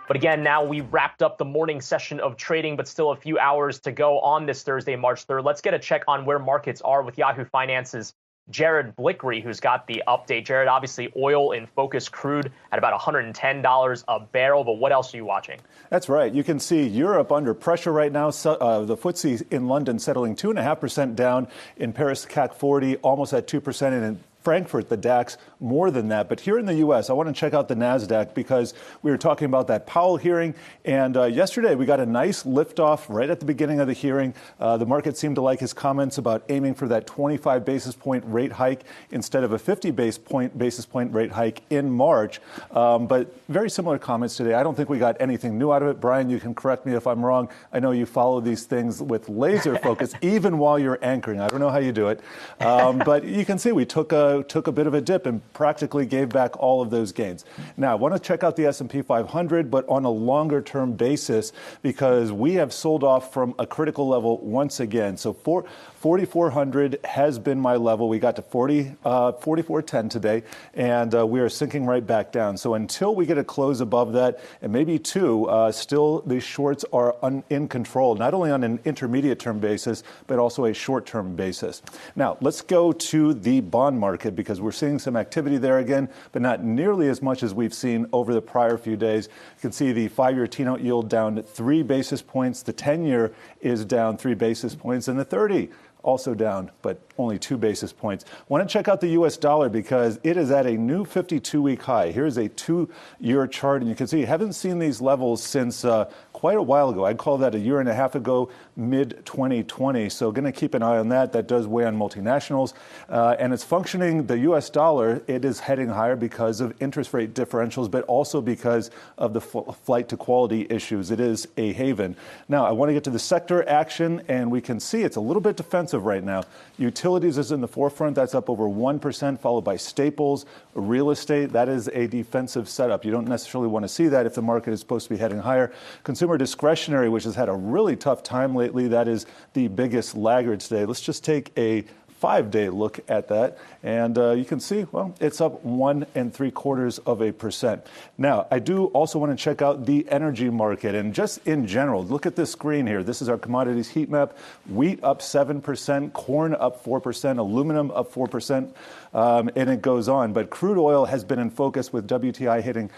But again, now we wrapped up the morning session of trading, but still a few hours to go on this Thursday, March 3rd. Let's get a check on where markets are with Yahoo Finance's Jared Blickery, who's got the update. Jared, obviously oil in focus, crude at about $110 a barrel. But what else are you watching? That's right. You can see Europe under pressure right now. So, the FTSE in London settling 2.5% down. In Paris, CAC 40 almost at 2%. And in Frankfurt, the DAX, more than that. But here in the U.S., I want to check out the NASDAQ because we were talking about that Powell hearing. And yesterday, we got a nice liftoff right at the beginning of the hearing. The market seemed to like his comments about aiming for that 25 basis point rate hike instead of a 50 basis point rate hike in March. But very similar comments today. I don't think we got anything new out of it. Brian, you can correct me if I'm wrong. I know you follow these things with laser focus, even while you're anchoring. I don't know how you do it. But you can see we took a bit of a dip and practically gave back all of those gains. Now, I want to check out the S&P 500, but on a longer-term basis because we have sold off from a critical level once again. So 4,400 has been my level. We got to 44.10 today, and we are sinking right back down. So until we get a close above that, and maybe two, still these shorts are in control, not only on an intermediate-term basis, but also a short-term basis. Now, let's go to the bond market because we're seeing some activity there again, but not nearly as much as we've seen over the prior few days. You can see the 5-year T-note yield down 3 basis points. The 10-year is down 3 basis points, and the 30 also down, but only 2 basis points. Want to check out the U.S. dollar because it is at a new 52-week high. Here's a 2-year chart, and you can see you haven't seen these levels since quite a while ago. I'd call that a year and a half ago, mid-2020. So going to keep an eye on that. That does weigh on multinationals. And it's functioning, the U.S. dollar, it is heading higher because of interest rate differentials, but also because of the flight to quality issues. It is a haven. Now, I want to get to the sector action, and we can see it's a little bit defensive right now. Utilities is in the forefront. That's up over 1%, followed by staples, real estate. That is a defensive setup. You don't necessarily want to see that if the market is supposed to be heading higher. Consumer discretionary, which has had a really tough time lately, that is the biggest laggard today. Let's just take a 5-day look at that, and you can see, well, it's up 1.75%. Now, I do also want to check out the energy market, and just in general, look at this screen here. This is our commodities heat map. Wheat up 7%, corn up 4%, aluminum up 4%, and it goes on. But crude oil has been in focus with WTI hitting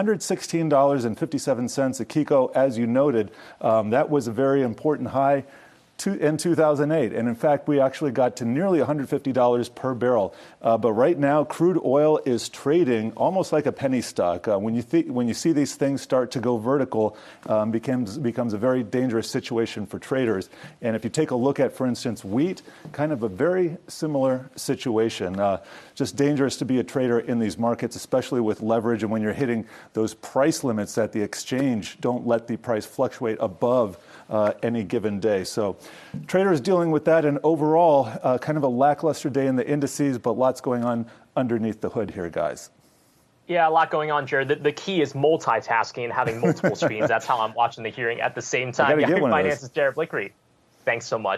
$116.57 a kilo, as you noted. That was a very important high in 2008. And in fact, we actually got to nearly $150 per barrel. But right now, crude oil is trading almost like a penny stock. When you see these things start to go vertical, becomes a very dangerous situation for traders. And if you take a look at, for instance, wheat, kind of a very similar situation. Just dangerous to be a trader in these markets, especially with leverage. And when you're hitting those price limits at the exchange, don't let the price fluctuate above any given day. So traders dealing with that, and overall, kind of a lackluster day in the indices, but lots going on underneath the hood here, guys. Yeah, a lot going on, Jared. The key is multitasking and having multiple screens. That's how I'm watching the hearing at the same time. Yahoo Finance's Jared Blickery. Thanks so much.